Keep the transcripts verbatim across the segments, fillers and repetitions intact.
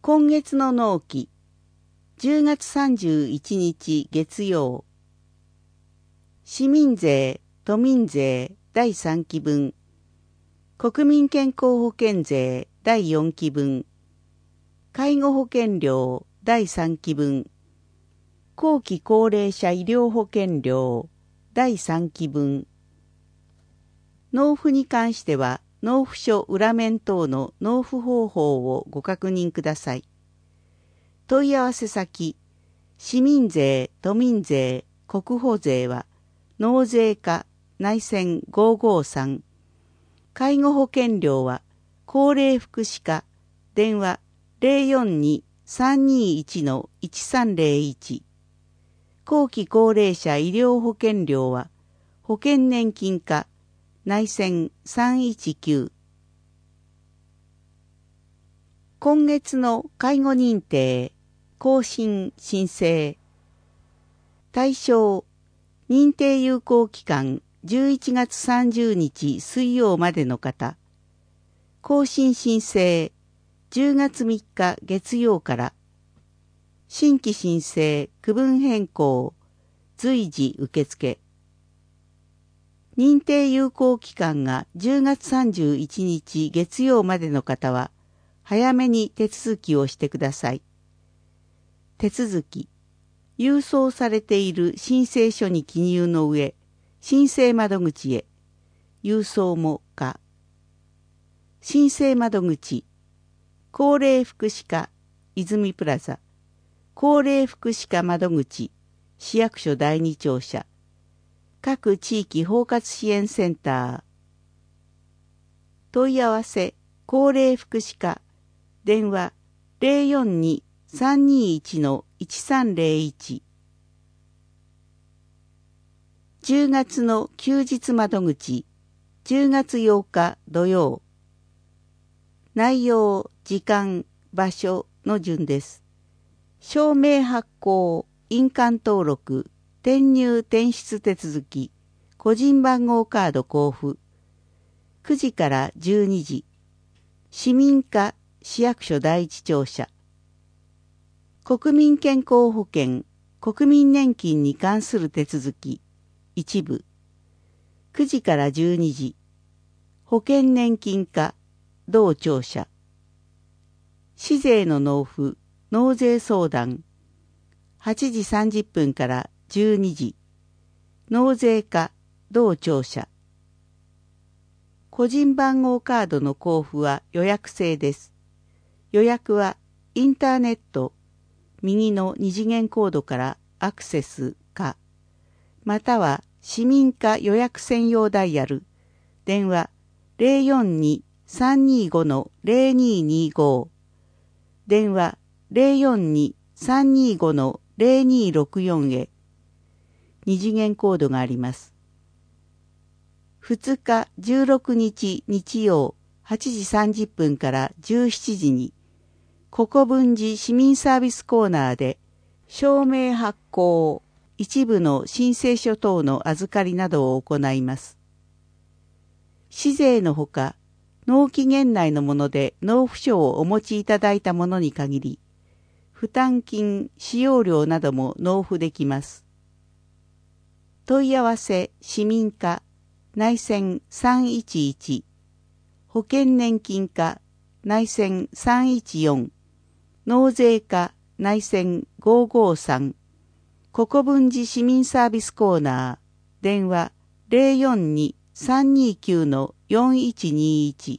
今月の納期、じゅうがつさんじゅういちにち月曜。市民税、都民税だいさんき分。国民健康保険税だいよんき分。介護保険料だいさんき分。後期高齢者医療保険料だいさんき分。納付に関しては、納付書裏面等の納付方法をご確認ください。問い合わせ先、市民税、都民税、国保税は、納税課内線ごーごーさん。介護保険料は、高齢福祉課、電話 ゼロよんに さんにいち いちさんゼロいち。後期高齢者医療保険料は、保険年金課、内線さんいちきゅう。今月の介護認定、更新申請。対象、認定有効期間じゅういちがつさんじゅうにち水曜までの方。更新申請、じゅうがつみっか月曜から。新規申請、区分変更、随時受付。認定有効期間がじゅうがつさんじゅういちにち月曜までの方は、早めに手続きをしてください。手続き、郵送されている申請書に記入の上、申請窓口へ、郵送も可。申請窓口、高齢福祉課、泉プラザ、高齢福祉課窓口、市役所だいに庁舎、各地域包括支援センター。問い合わせ、高齢福祉課、電話 ゼロよんに さんにいち いちさんゼロいち。じゅうがつの休日窓口、じゅうがつようか土曜。内容、時間、場所の順です。証明発行、印鑑登録、転入転出手続き、個人番号カード交付。くじからじゅうにじ。市民課市役所第一庁舎。国民健康保険、国民年金に関する手続き、一部。くじからじゅうにじ。保険年金課、同庁舎。市税の納付、納税相談。はちじさんじゅっぷんからじゅうにじ。納税課、同庁舎。個人番号カードの交付は予約制です。予約はインターネット、右の二次元コードからアクセスか、または市民課予約専用ダイヤル、電話 ゼロよんに さんにご ゼロににご、電話 ゼロよんに さんにご ゼロにろくよん へ、二次元コードがあります。ふつかじゅうろくにち日曜はちじさんじゅっぷんからじゅうしちじに、国分寺市民サービスコーナーで、証明発行、一部の申請書等の預かりなどを行います。市税のほか、納期限内のもので納付書をお持ちいただいたものに限り、負担金、使用料なども納付できます。問い合わせ、市民課、内線さんいちいち、保険年金課、内線さんいちよん、納税課、内線ごーごーさん、国分寺市民サービスコーナー、電話 ゼロよんに さんにきゅう よんいちにいち。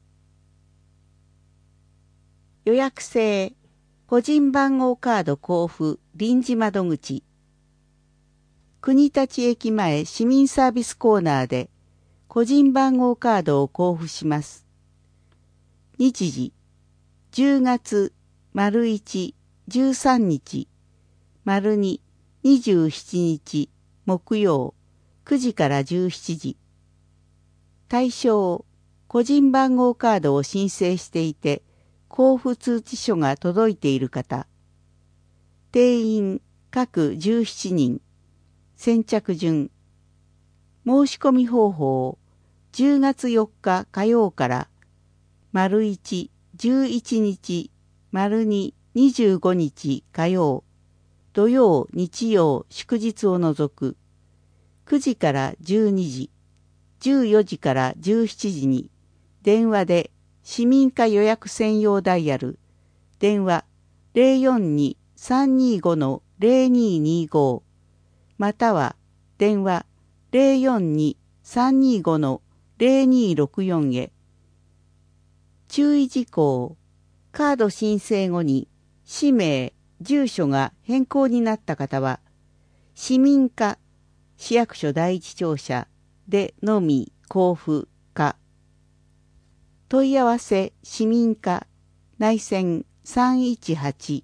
予約制、個人番号カード交付臨時窓口。国立駅前市民サービスコーナーで個人番号カードを交付します。日時、じゅうがつ、丸いち、じゅうさんにち、丸に、にじゅうしちにち、木曜、くじからじゅうしちじ。対象、個人番号カードを申請していて、交付通知書が届いている方。定員、各じゅうしちにん。先着順。申し込み方法、じゅうがつよっか火曜から、丸いち、じゅういちにち丸ににじゅうごにち火曜、土曜、日曜、祝日を除く、くじからじゅうにじ、じゅうよじからじゅうしちじに、電話で市民課予約専用ダイヤル、電話 ゼロよんに さんにご ゼロににご または電話 ゼロよんに さんにご ゼロにろくよん へ。注意事項。カード申請後に氏名、住所が変更になった方は、市民課、市役所第一庁舎でのみ交付か。問い合わせ市民課内線さんいちはち。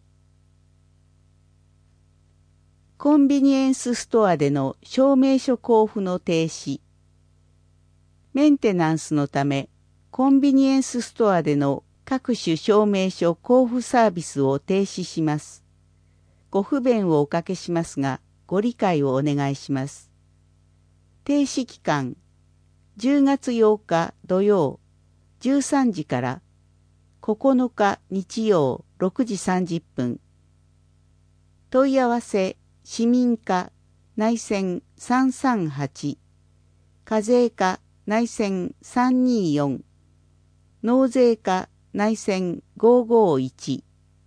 コンビニエンスストアでの証明書交付の停止。メンテナンスのため、コンビニエンスストアでの各種証明書交付サービスを停止します。ご不便をおかけしますが、ご理解をお願いします。停止期間、じゅうがつようか土曜じゅうさんじからここのか日曜ろくじさんじゅっぷん。問い合わせ市民課内線さんさんはち、課税課内線さんによん、納税課内線ごごいち。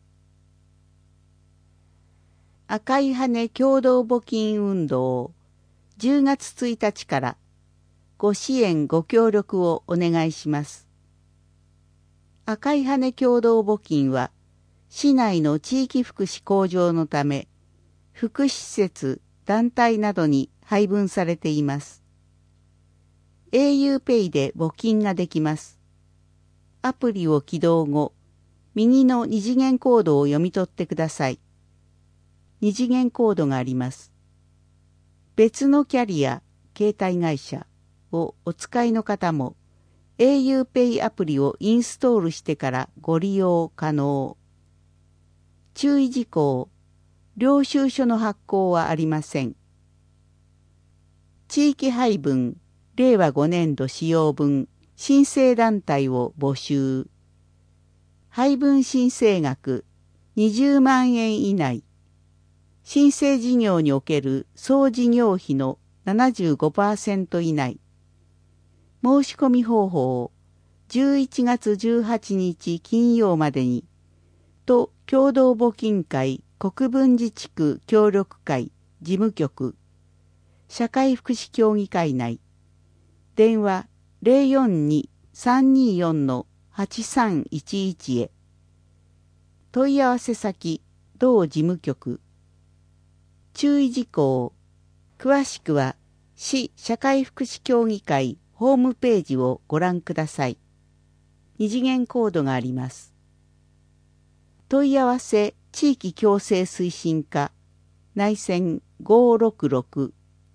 赤い羽共同募金運動じゅうがつついたちからご支援ご協力をお願いします。赤い羽共同募金は市内の地域福祉向上のため福祉施設、団体などに配分されています。エーユーペイ で募金ができます。アプリを起動後、右の二次元コードを読み取ってください。二次元コードがあります。別のキャリア、携帯会社をお使いの方も エーユーペイ アプリをインストールしてからご利用可能。注意事項。領収書の発行はありません。地域配分、れいわごねんど使用分、申請団体を募集。配分申請額にじゅうまんえん以内。申請事業における総事業費の ななじゅうごパーセント 以内。申し込み方法、じゅういちがつじゅうはちにち金曜までに、都共同募金会国分寺地区協力会事務局、社会福祉協議会内、電話 ゼロよんに さんによん はちさんいちいち へ。問い合わせ先、同事務局。注意事項。詳しくは、市社会福祉協議会ホームページをご覧ください。二次元コードがあります。問い合わせ地域共生推進課内線ごろくろく。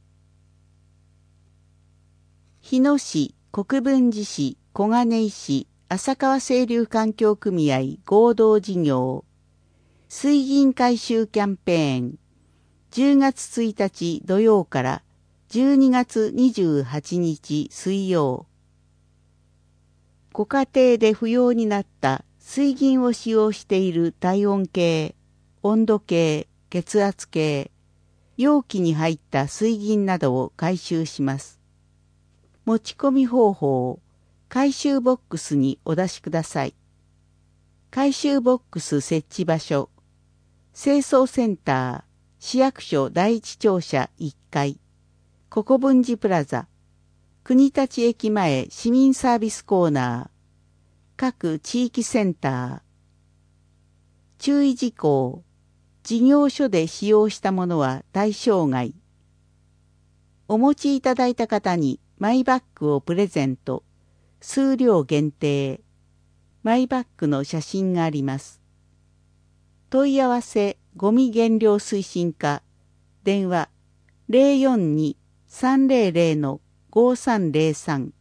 日野市、国分寺市、小金井市、浅川清流環境組合合同事業水銀回収キャンペーンじゅうがつついたち土曜からじゅうにがつにじゅうはちにち水曜。ご家庭で不要になった水銀を使用している体温計、温度計、血圧計、容器に入った水銀などを回収します。持ち込み方法、回収ボックスにお出しください。回収ボックス設置場所、清掃センター、市役所第一庁舎いっかい、国分寺プラザ、国立駅前市民サービスコーナー、各地域センター。注意事項。事業所で使用したものは対象外。お持ちいただいた方にマイバッグをプレゼント。数量限定。マイバッグの写真があります。問い合わせゴミ減量推進課。電話 ゼロよんに さんぜろぜろ ごさんぜろさん。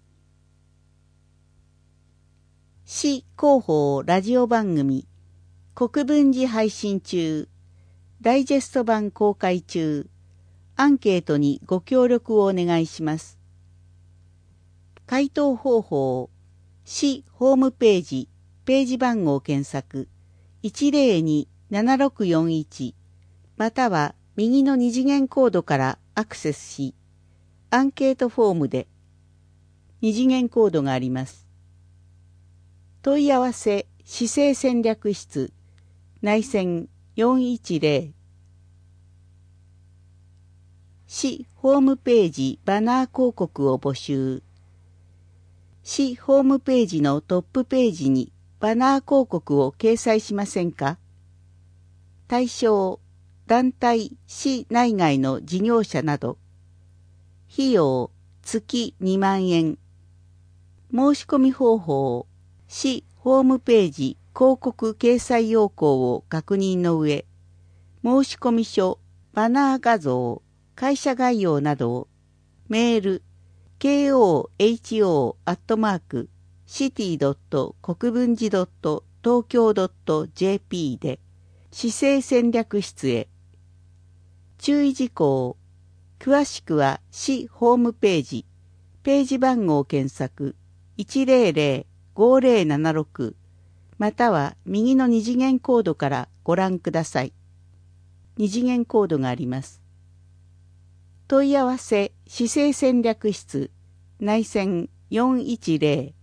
市広報ラジオ番組国分寺配信中、ダイジェスト版公開中、アンケートにご協力をお願いします。回答方法、市ホームページ、ページ番号検索、 いちゼロに ななろくよんいちまたは右の二次元コードからアクセスし、アンケートフォームで二次元コードがあります。問い合わせ市政戦略室内線よんいちゼロ市ホームページバナー広告を募集。市ホームページのトップページにバナー広告を掲載しませんか？対象、団体、市内外の事業者など。費用、月にまんえん。申し込み方法、市ホームページ広告掲載要項を確認の上、申し込み書、バナー画像、会社概要などをメール ケーオーエイチオー アットマーク シティ ドット 国分寺 ドット 東京 ドット ジェーピー で市政戦略室へ。注意事項。詳しくは市ホームページ、ページ番号検索 いちゼロゼロ ごゼロななろく または右の二次元コードからご覧ください。二次元コードがあります。問い合わせ市政戦略室内線よんいちゼロ。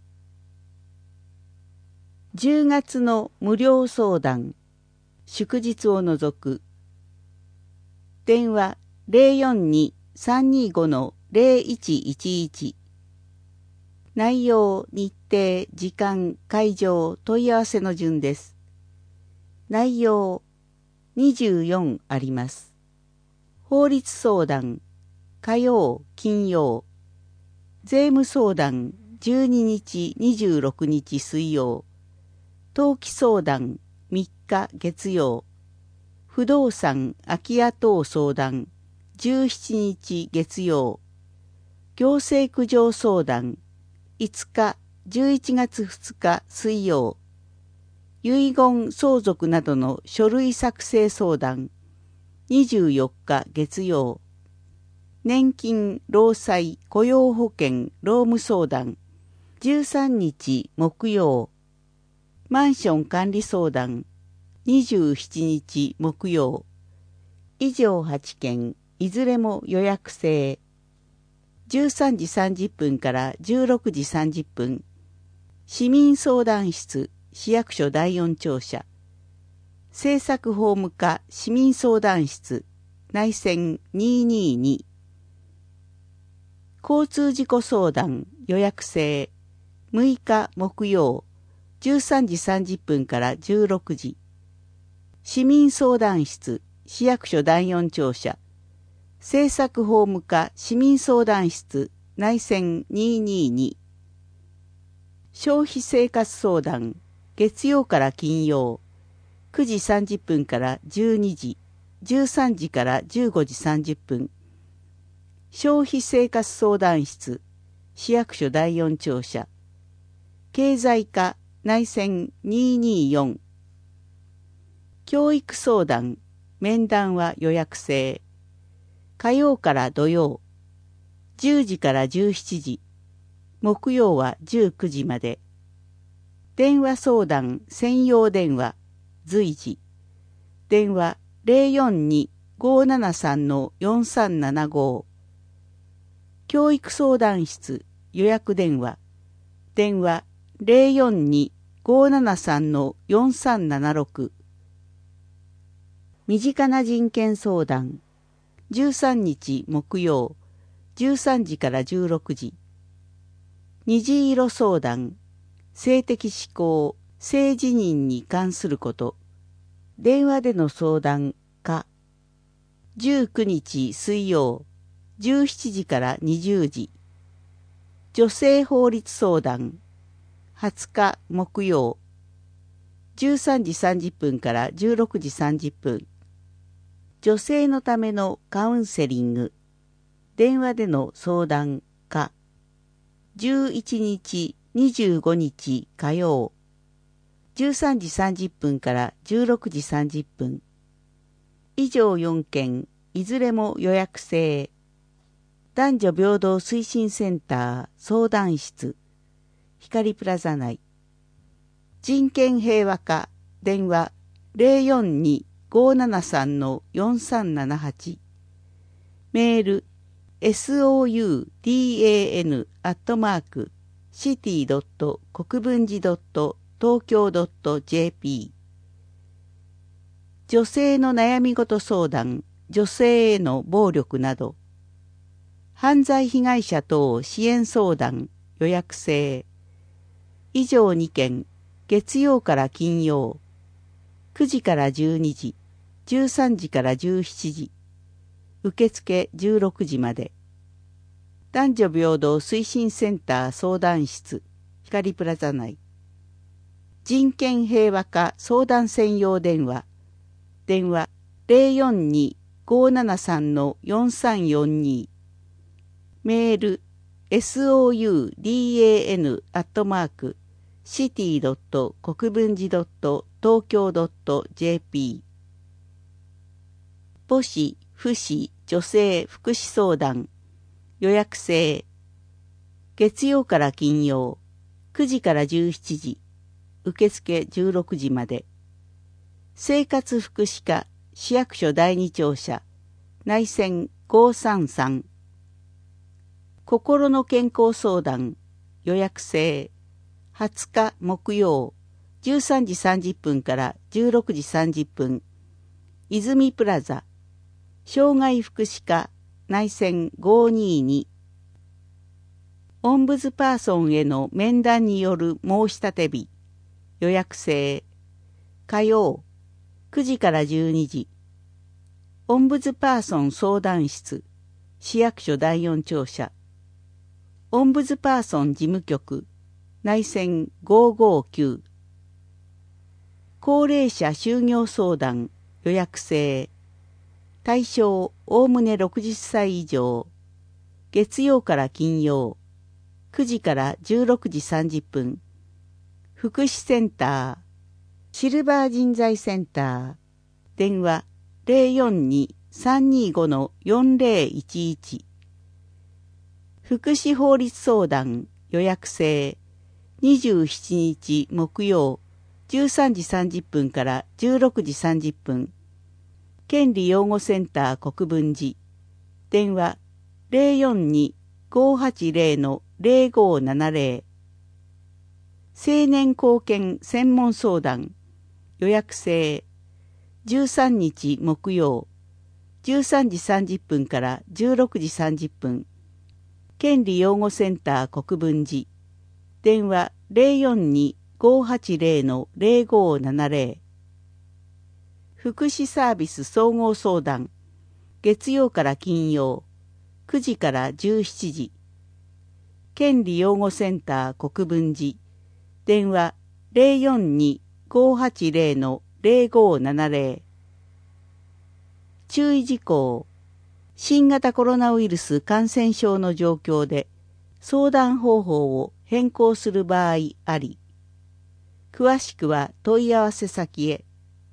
じゅうがつの無料相談、祝日を除く。電話 ゼロよんに さんにご ゼロいちいちいち。内容、日程、時間、会場、問い合わせの順です。内容、にじゅうよんあります。法律相談、火曜、金曜。税務相談、じゅうににち、にじゅうろくにち水曜。登記相談、みっか月曜。不動産、空き家等相談、じゅうしちにち月曜。行政苦情相談、いつか、じゅういちがつふつか水曜。遺言相続などの書類作成相談、にじゅうよっか月曜。年金、労災、雇用保険、労務相談、じゅうさんにち木曜。マンション管理相談、にじゅうしちにち木曜。以上はちけん、いずれも予約制。じゅうさんじさんじゅっぷんからじゅうろくじさんじゅっぷん。市民相談室、市役所だいよん庁舎。政策法務課市民相談室、内線にひゃくにじゅうに。交通事故相談、予約制。むいか木曜、じゅうさんじさんじゅっぷんからじゅうろくじ。市民相談室、市役所だいよん庁舎。政策法務課市民相談室、内線にひゃくにじゅうに。消費生活相談、月曜から金曜。くじさんじゅっぷんからじゅうにじ、じゅうさんじからじゅうごじさんじゅっぷん。消費生活相談室、市役所だいよん庁舎。経済課内線にひゃくにじゅうよん。教育相談、面談は予約制。火曜から土曜、じゅうじからじゅうしちじ、木曜はじゅうくじまで。電話相談専用電話、随時。電話 ゼロよんに ごーななさん よんさんななご。教育相談室予約電話。電話 ゼロよんに ごーななさん よんさんななろく。身近な人権相談。じゅうさんにち木曜、じゅうさんじからじゅうろくじ。虹色相談。性的指向、性自認に関すること。電話での相談か。じゅうくにち水曜、じゅうしちじからにじゅうじ。女性法律相談。はつか木曜、じゅうさんじさんじゅっぷんからじゅうろくじさんじゅっぷん。女性のためのカウンセリング。電話での相談か。じゅういちにち、にじゅうごにち火曜。じゅうさんじさんじゅっぷんからじゅうろくじさんじゅっぷん。以上よんけん、いずれも予約制。男女平等推進センター相談室。光プラザ内。人権平和課電話 ゼロよんに ごーななさん よんさんななはち、メール ソーダン アットマーク シティ 国分寺 東京 ジェーピー、 女性の悩み事相談、女性への暴力など、犯罪被害者等支援相談予約制、以上にけん、月曜から金曜、くじからじゅうにじ、じゅうさんじからじゅうしちじ、受付じゅうろくじまで。男女平等推進センター相談室、光プラザ内。人権平和化相談専用電話、電話 ゼロよんに ごーななさん よんさんよんに、メール ソーダン アットマーク シティ 国分寺 東京 ジェーピー、 母子、父子、女性福祉相談予約制、月曜から金曜、くじからじゅうしちじ、受付じゅうろくじまで。生活福祉課市役所第二庁舎、内線ごーさんさん。心の健康相談予約制、はつか木曜、じゅうさんじさんじゅっぷんからじゅうろくじさんじゅっぷん、泉プラザ、障害福祉課内線ごーにーに。オンブズパーソンへの面談による申し立て日、予約制、火曜、くじからじゅうにじ、オンブズパーソン相談室、市役所第四庁舎、オンブズパーソン事務局、内線ごーごーきゅう、高齢者就業相談予約制、対象おおむねろくじゅっさい以上、月曜から金曜、くじからじゅうろくじさんじゅっぷん、福祉センター、シルバー人材センター、電話 ゼロよんに さんにーご よんゼロいちいち、福祉法律相談予約制、にじゅうしちにち木曜、じゅうさんじさんじゅっぷんからじゅうろくじさんじゅっぷん、権利擁護センター国分寺、電話 ゼロよんに ごーはちゼロ ゼロごーななゼロ、青年貢献専門相談予約制、じゅうさんにち木曜、じゅうさんじさんじゅっぷんからじゅうろくじさんじゅっぷん、権利擁護センター国分寺、電話 ゼロよんに ごーはちゼロ ゼロごーななゼロ、福祉サービス総合相談、月曜から金曜、くじからじゅうしちじ、権利擁護センター国分寺、電話 ゼロよんに ごーはちゼロ ゼロごーななゼロ。注意事項。新型コロナウイルス感染症の状況で相談方法を変更する場合あり。詳しくは問い合わせ先へ。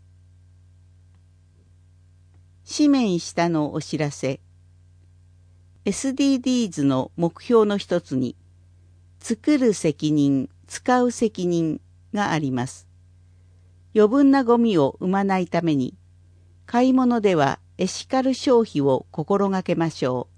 紙面下のお知らせ。エスディーディーズ の目標の一つに、作る責任、使う責任があります。余分なゴミを生まないために、買い物ではエシカル消費を心がけましょ